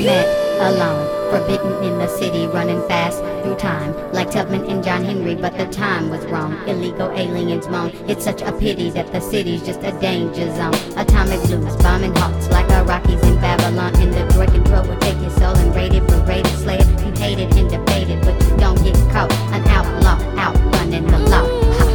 met alone, forbidden in the city, running fast through time, like Tubman and John Henry, but the time was wrong. Illegal aliens moan, it's such a pity that the city's just a danger zone. Atomic blues, bombing hearts like Iraqis in Babylon. In Detroit, control will take your soul and raid it, berate it, slay it. You hate it and debate it, but you don't get caught. An outlaw, out running the law.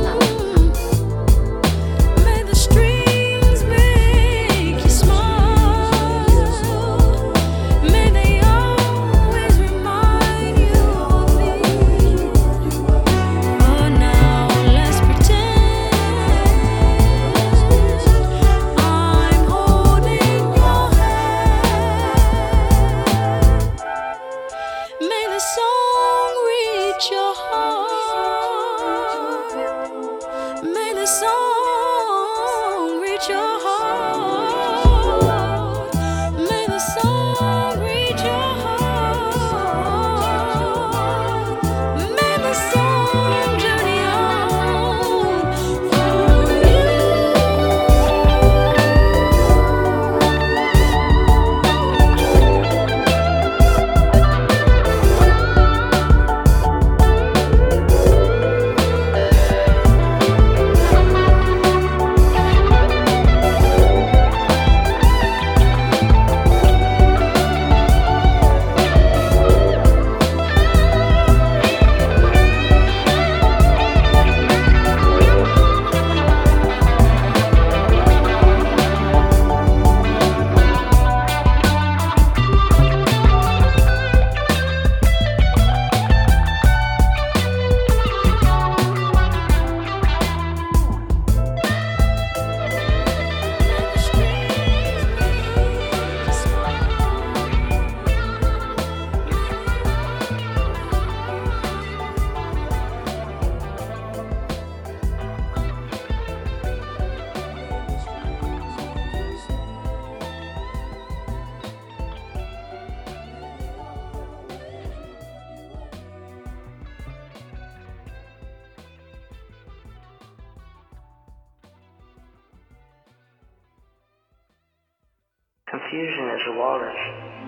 Confusion is a walrus,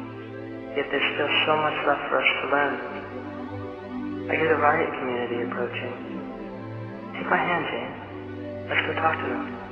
yet there's still so much left for us to learn. I hear the riot community approaching. Take my hand, Jane. Let's go talk to them.